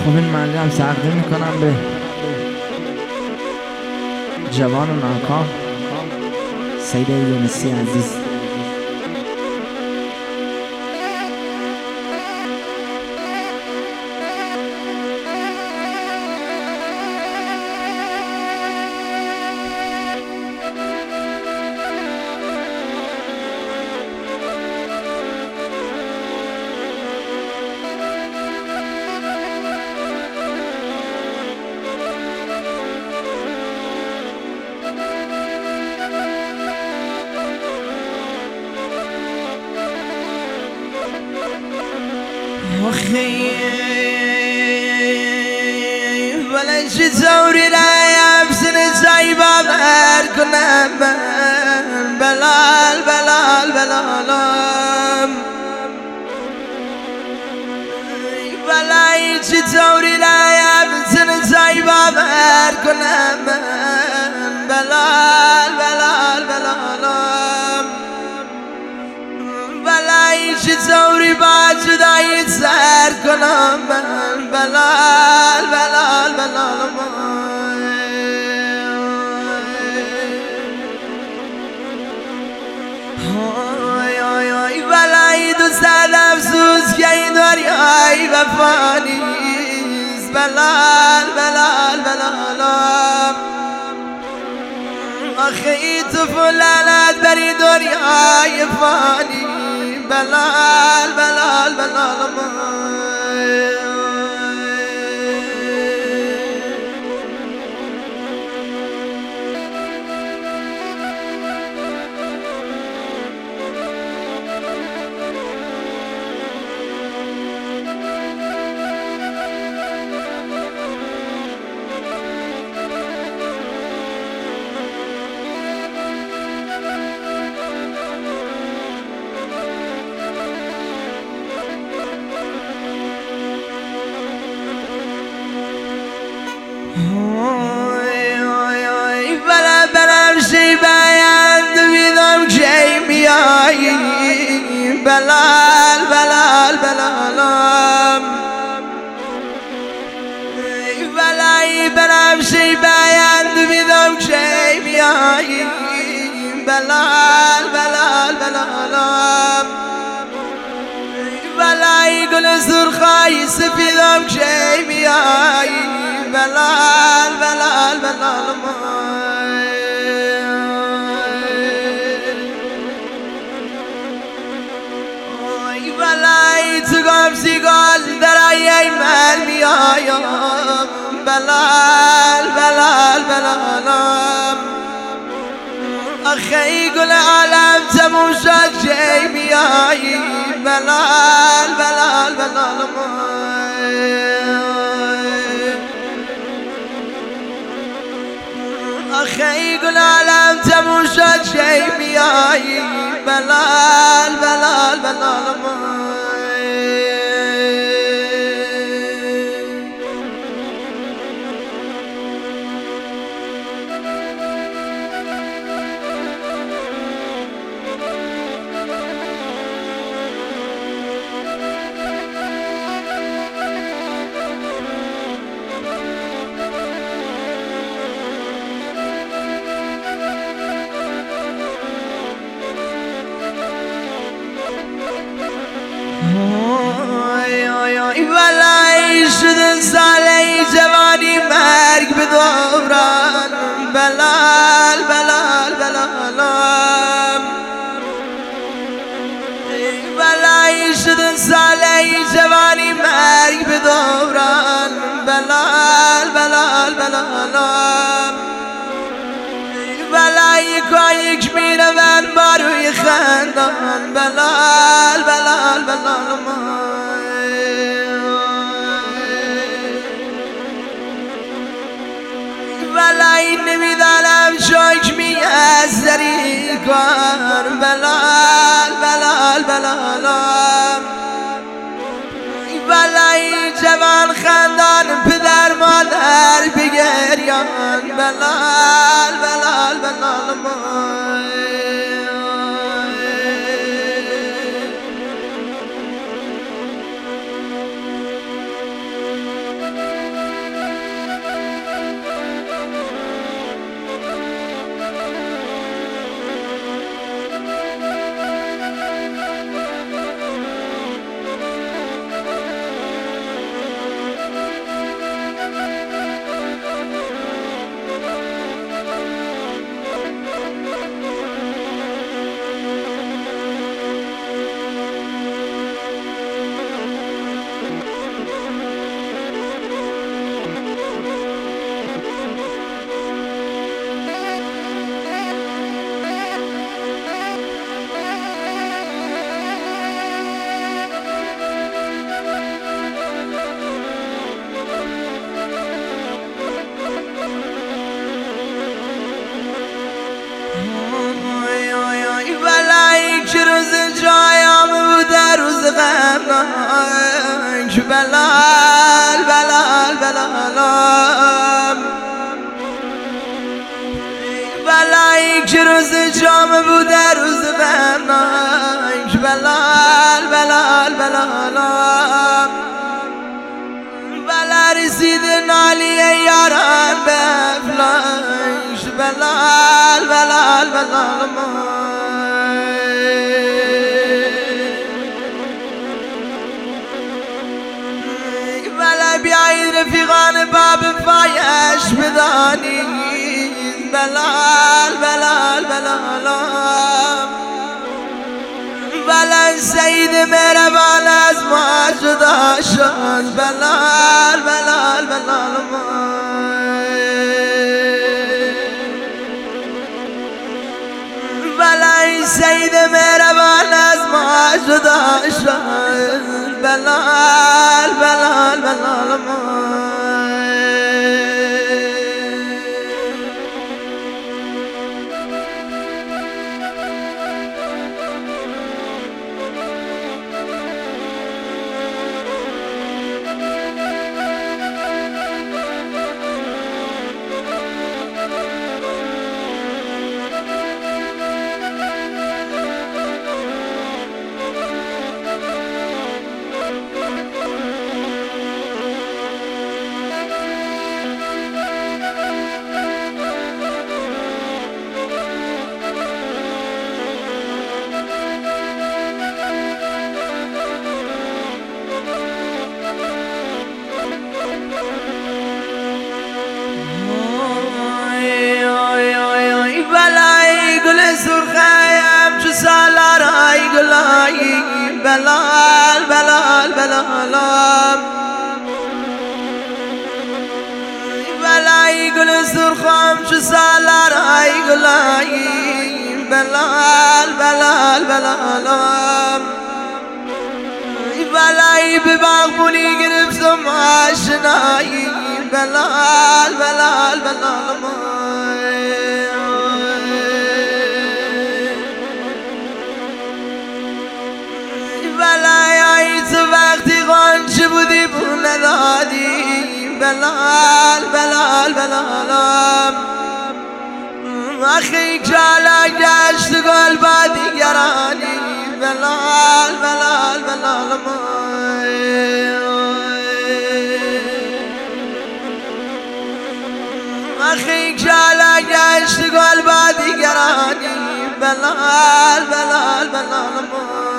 خب این ملی هم تقدیم میکنم به جوان و ناکام سید یونسی عزیز. أخي ولا شي تزوري لا يابسن سايبة غير كنا بلال بلال بلال ولا شي تزوري لا يابسن سايبة غير كنا بلال بلال بلال بلایش زوری با جدایی سر کنم من بلال بلال بلال بلایی دوست افسوس که این دنیای وفا نیست بلال بلال بلال آخه تو فلالت بری دنیای فانی بلال بلال بلال بلا بلا شي بايند بيدم شي مياي بلال بلال بلال بلاي بلا شي بايند بيدم شي مياي بلال بلال بلال بلاي قل سرخاي سفيدم شي مياي بلال بلال بلال بلای تو گم سیگال درای من میایم بلال بلال بلال آخه گل عالم تموم شد چه میایی بلال بلال بلال آخه گل عالم تموم شد چه میایی بلال بلال بلال بلای شدن ساله جوانی مرگ به دوران بلال بلال بلال بلای شدن ساله جوانی مرگ به دوران بلال بلال بلال بلای کایک میره من باروی خندان بلال بلال بلال بلای نمیدانم شاک میازدری کن بلال بلال بلال بلای جوان خندان پدر مادر بگریان بلال بلال بلال ننگ بلال بلال بلال بلایی که روز جام بوده روز بننگ بلال بلال بلال بلا رسید نالی یاران به فلاش بلال بلال بلال بلا بیایید رفیقان باب فایش بدانید بلال بلال بلال بلال سید مهربان از ما جدا شد بلال بلال بلال بلال سید مهربان از ما جدا شد بلال بلال بلال سرخیم چو سالارای گلایی بلال بلال بلال بلای گل سرخم چو سالارای گلایی بلال بلال بلال بلای به باغبونی گرفتم آشنایی بلال بلال بلال بلای تو وقتی غنچه بودی پول ندادی بلال بلال بلال آخی کالا گشت گل با دیگرانی بلال بلال بلال آخی کالا گشت گل با دیگرانی بلال بلال بلال